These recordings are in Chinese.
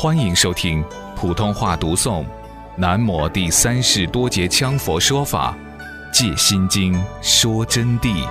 欢迎收听普通话读诵南摩第三世多杰羌佛说法借心经说真谛。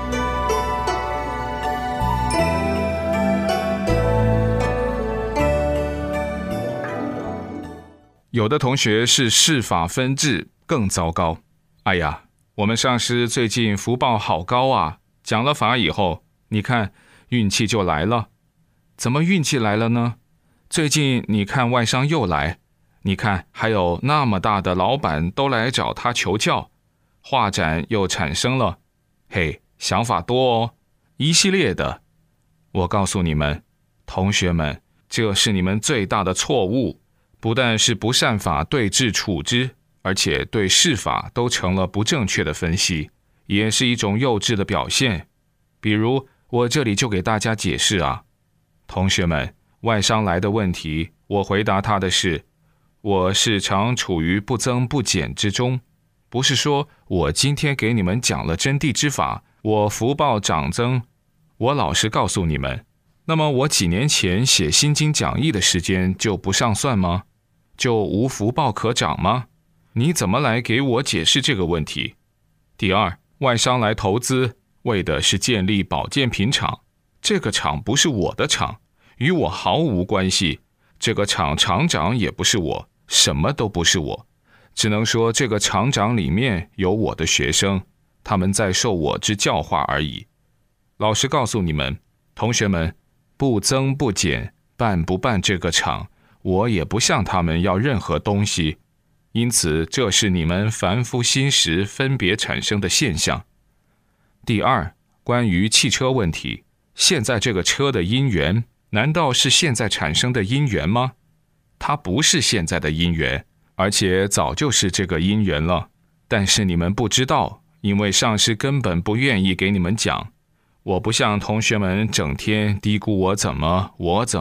有的同学是事法分治，更糟糕。哎呀，我们上师最近福报好高啊，讲了法以后，你看运气就来了。怎么运气来了呢？最近你看外商又来，你看还有那么大的老板都来找他求教，画展又产生了，嘿，想法多哦，一系列的。我告诉你们，同学们，这是你们最大的错误，不但是不善法对治处之，而且对事法都成了不正确的分析，也是一种幼稚的表现。比如我这里就给大家解释啊，同学们，外商来的问题，我回答他的是，我是常处于不增不减之中，不是说我今天给你们讲了真谛之法，我福报长增。我老实告诉你们，那么我几年前写心经讲义的时间就不上算吗？就无福报可长吗？你怎么来给我解释这个问题？第二，外商来投资，为的是建立保健品厂，这个厂不是我的厂，与我毫无关系，这个厂厂长也不是我，什么都不是我，只能说这个厂长里面有我的学生，他们在受我之教化而已。老实告诉你们，同学们，不增不减，办不办这个厂，我也不向他们要任何东西，因此这是你们凡夫心识分别产生的现象。第二，关于汽车问题，现在这个车的因缘难道是现在产生的因缘吗？它不是现在的因缘，而且早就是这个因缘了，但是你们不知道，因为上师根本不愿意给你们讲。我不像同学们整天嘀咕我怎么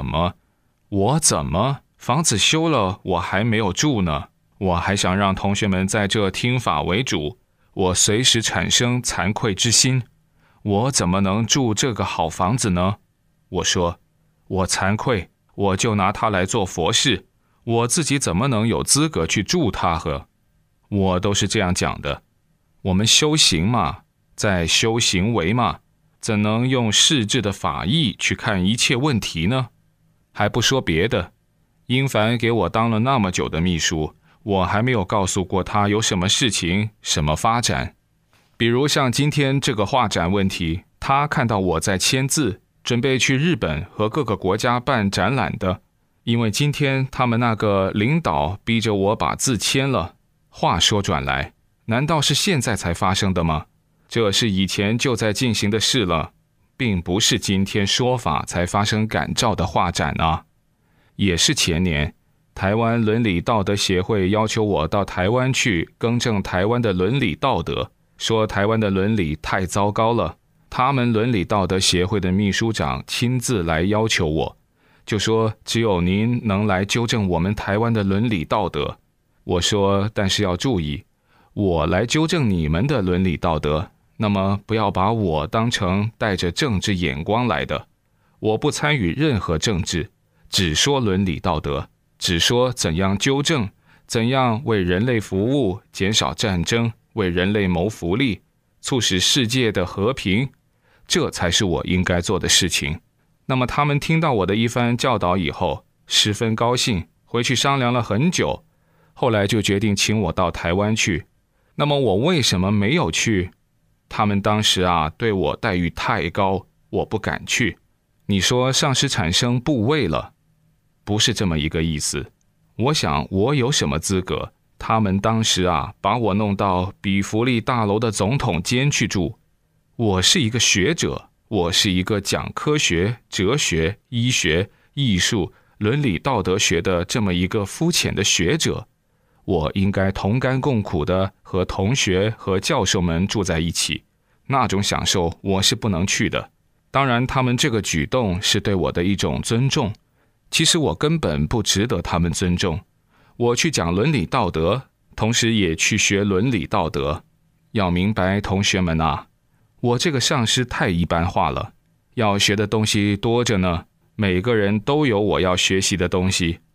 房子修了我还没有住呢，我还想让同学们在这听法为主，我随时产生惭愧之心，我怎么能住这个好房子呢？我说我惭愧，我就拿它来做佛事，我自己怎么能有资格去住它呵？我都是这样讲的。我们修行嘛，在修行为嘛，怎能用世智的法义去看一切问题呢？还不说别的，英凡给我当了那么久的秘书，我还没有告诉过他有什么事情，什么发展。比如像今天这个画展问题，他看到我在签字，准备去日本和各个国家办展览的，因为今天他们那个领导逼着我把字签了。话说转来，难道是现在才发生的吗？这是以前就在进行的事了，并不是今天说法才发生感召的画展啊。也是前年，台湾伦理道德协会要求我到台湾去更正台湾的伦理道德，说台湾的伦理太糟糕了，他们伦理道德协会的秘书长亲自来要求我，就说只有您能来纠正我们台湾的伦理道德。我说但是要注意，我来纠正你们的伦理道德，那么不要把我当成带着政治眼光来的，我不参与任何政治，只说伦理道德，只说怎样纠正，怎样为人类服务，减少战争，为人类谋福利，促使世界的和平，这才是我应该做的事情。那么他们听到我的一番教导以后，十分高兴，回去商量了很久，后来就决定请我到台湾去。那么我为什么没有去？他们当时对我待遇太高，我不敢去。你说上师产生部位了，不是这么一个意思。我想我有什么资格？他们当时把我弄到比弗利大楼的总统监去住。我是一个学者，我是一个讲科学、哲学、医学、艺术、伦理道德学的这么一个肤浅的学者，我应该同甘共苦的和同学和教授们住在一起，那种享受我是不能去的。当然他们这个举动是对我的一种尊重，其实我根本不值得他们尊重。我去讲伦理道德，同时也去学伦理道德。要明白同学们我这个上师太一般化了，要学的东西多着呢，每个人都有我要学习的东西。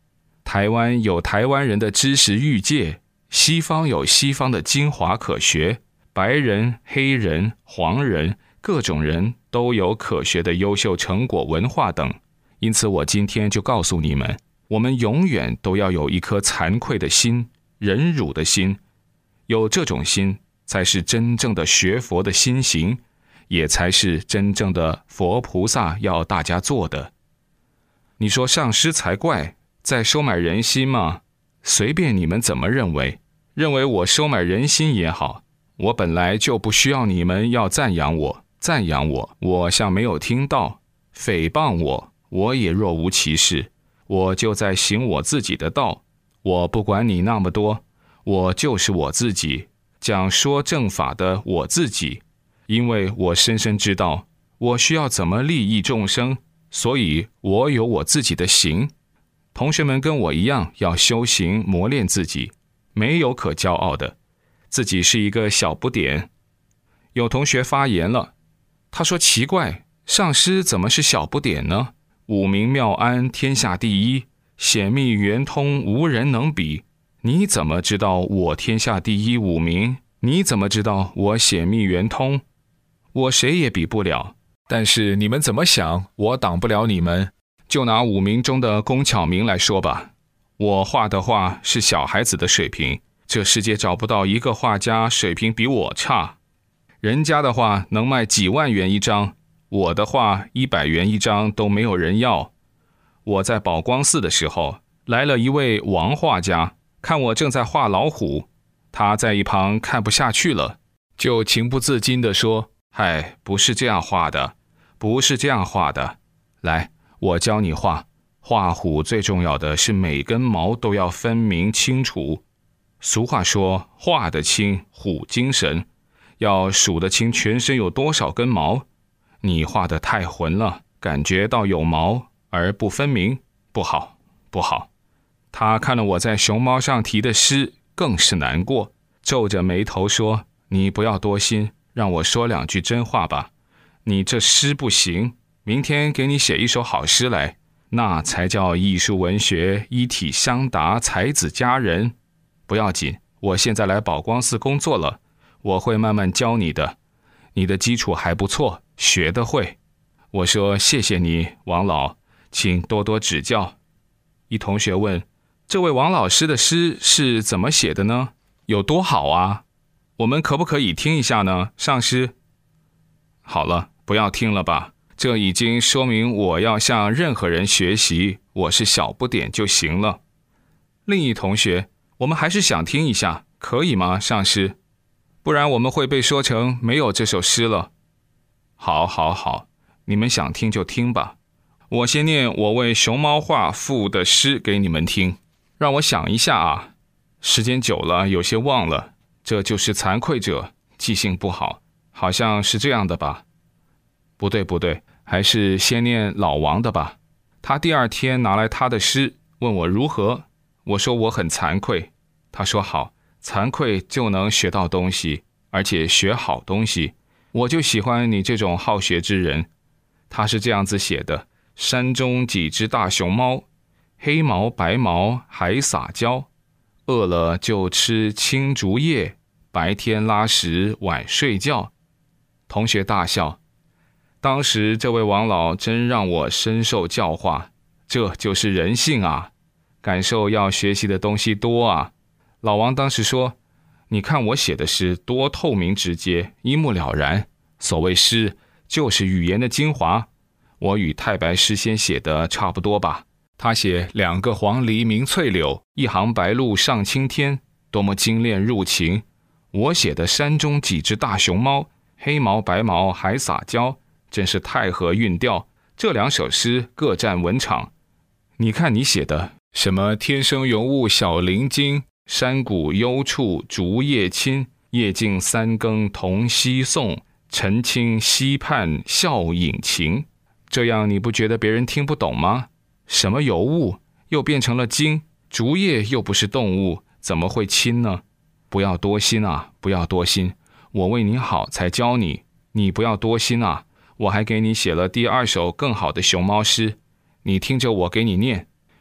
台湾有台湾人的知识欲界，西方有西方的精华可学，白人、黑人、黄人，各种人都有可学的优秀成果、文化等。因此我今天就告诉你们，我们永远都要有一颗惭愧的心，忍辱的心，有这种心才是真正的学佛的心行，也才是真正的佛菩萨要大家做的。你说上师才怪，在收买人心吗？随便你们怎么认为，认为我收买人心也好，我本来就不需要你们要赞扬我，我像没有听到，诽谤我也若无其事，我就在行我自己的道，我不管你那么多，我就是我自己，讲说正法的我自己，因为我深深知道我需要怎么利益众生，所以我有我自己的行。同学们跟我一样要修行磨练自己，没有可骄傲的，自己是一个小不点。有同学发言了，他说奇怪，上师怎么是小不点呢？五明妙安天下第一，显密圆通无人能比。你怎么知道我天下第一五明？你怎么知道我显密圆通？我谁也比不了，但是你们怎么想，我挡不了你们。就拿五明中的龚巧明来说吧，我画的画是小孩子的水平，这世界找不到一个画家水平比我差。人家的画能卖几万元一张，我的画100元一张都没有人要。我在宝光寺的时候，来了一位王画家，看我正在画老虎，他在一旁看不下去了，就情不自禁地说，嗨，不是这样画的，不是这样画的，来，我教你画虎，最重要的是每根毛都要分明清楚。俗话说，画得清虎精神，要数得清全身有多少根毛。你画得太浑了，感觉到有毛而不分明，不好。他看了我在熊猫上题的诗，更是难过，皱着眉头说，你不要多心，让我说2句真话吧。你这诗不行，明天给你写一首好诗来，那才叫艺术文学一体相达，才子佳人。不要紧，我现在来宝光寺工作了，我会慢慢教你的，你的基础还不错，学得会。我说谢谢你，王老，请多多指教。一同学问，这位王老师的诗是怎么写的呢？有多好啊？我们可不可以听一下呢，上师？好了，不要听了吧，这已经说明我要向任何人学习，我是小不点就行了。另一同学，我们还是想听一下，可以吗，上师？不然我们会被说成没有这首诗了。好，你们想听就听吧。我先念我为熊猫画赋的诗给你们听，让我想一下啊，时间久了有些忘了，这就是惭愧者，记性不好，好像是这样的吧？不对，还是先念老王的吧。他第2天拿来他的诗，问我如何，我说我很惭愧。他说好，惭愧就能学到东西，而且学好东西，我就喜欢你这种好学之人。他是这样子写的，山中几只大熊猫，黑毛白毛还撒娇，饿了就吃青竹叶，白天拉屎晚睡觉。同学大笑。当时这位王老真让我深受教化，这就是人性啊，感受要学习的东西多啊。老王当时说，你看我写的诗多透明直接，一目了然，所谓诗就是语言的精华，我与太白诗仙写的差不多吧。他写2个黄鹂鸣翠柳，一行白鹭上青天，多么精炼入情。我写的山中几只大熊猫，黑毛白毛还撒娇，真是太合韵调。这2首诗各占文场。你看你写的什么天生云雾小林经，山谷幽处竹叶青，夜静3更同西颂，晨清溪畔笑引晴。这样你不觉得别人听不懂吗？什么尤物又变成了经，竹叶又不是动物，怎么会亲呢？不要多心啊，不要多心，我为你好才教你，你不要多心啊，我还给你写了第2首更好的熊猫诗，你听着我给你念。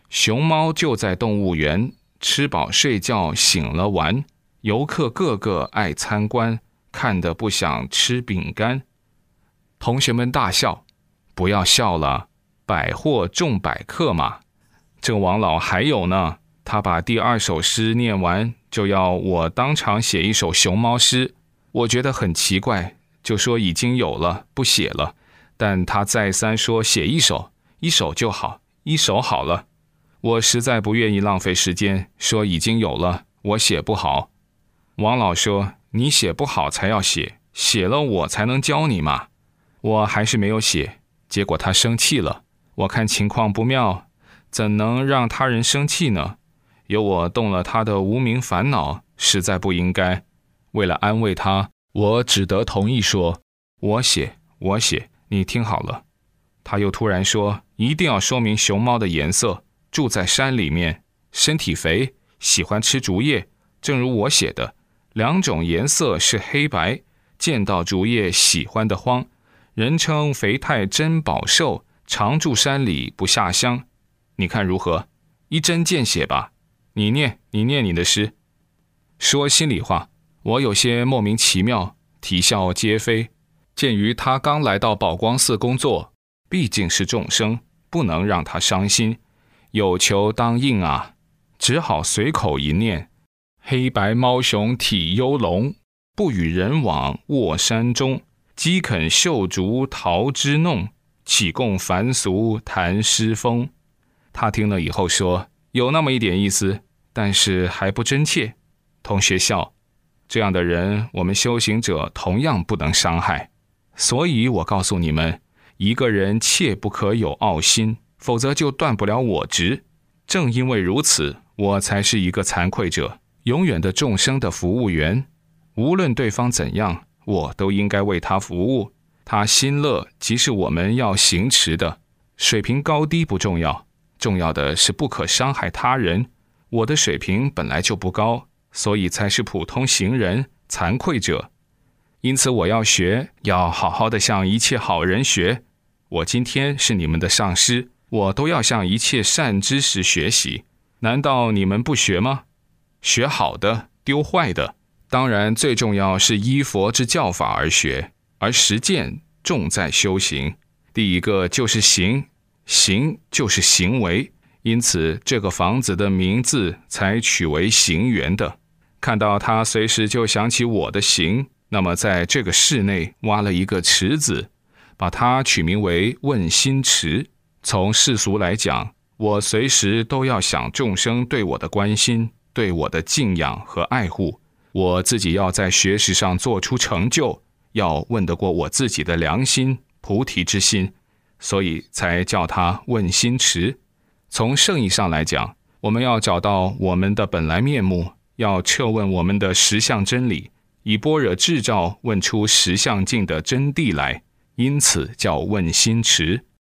熊猫就在动物园，吃饱睡觉醒了玩，游客个个爱参观，看得不想吃饼干。同学们大笑，不要笑了，百货中百客嘛。这王老还有呢，他把第2首诗念完，就要我当场写一首熊猫诗。我觉得很奇怪，就说已经有了，不写了。但他再三说写一首就好，一首好了。我实在不愿意浪费时间，说已经有了，我写不好。王老说，你写不好才要写，写了我才能教你嘛。我还是没有写，结果他生气了。我看情况不妙，怎能让他人生气呢？有我动了他的无名烦恼，实在不应该。为了安慰他，我只得同意说，我写，你听好了。他又突然说，一定要说明熊猫的颜色，住在山里面，身体肥，喜欢吃竹叶，正如我写的，2种颜色是黑白，见到竹叶喜欢的慌，人称肥态珍宝寿，常住山里不下乡。你看如何？一针见血吧。你念你的诗。说心里话，我有些莫名其妙，啼笑皆非。鉴于他刚来到宝光寺工作，毕竟是众生，不能让他伤心，有求当应啊，只好随口一念：黑白猫熊体幽龙，不与人往卧山中，饥肯嗅竹桃枝弄，岂共凡俗谈诗风。他听了以后说，有那么一点意思，但是还不真切。同学笑，这样的人我们修行者同样不能伤害。所以我告诉你们，一个人切不可有傲心，否则就断不了我执。正因为如此，我才是一个惭愧者，永远的众生的服务员。无论对方怎样，我都应该为他服务。他心乐即是我们要行持的，水平高低不重要，重要的是不可伤害他人。我的水平本来就不高，所以才是普通行人，惭愧者。因此我要学，要好好的向一切好人学。我今天是你们的上师，我都要向一切善知识学习。难道你们不学吗？学好的，丢坏的。当然最重要是依佛之教法而学，而实践重在修行。第一个就是行，行就是行为，因此这个房子的名字才取为行园的。看到他随时就想起我的行，那么在这个室内挖了一个池子，把它取名为问心池。从世俗来讲，我随时都要想众生对我的关心，对我的敬仰和爱护。我自己要在学识上做出成就，要问得过我自己的良心、菩提之心，所以才叫它问心池。从圣义上来讲，我们要找到我们的本来面目，要彻问我们的实相真理，以般若智照问出实相境的真谛来，因此叫问心池。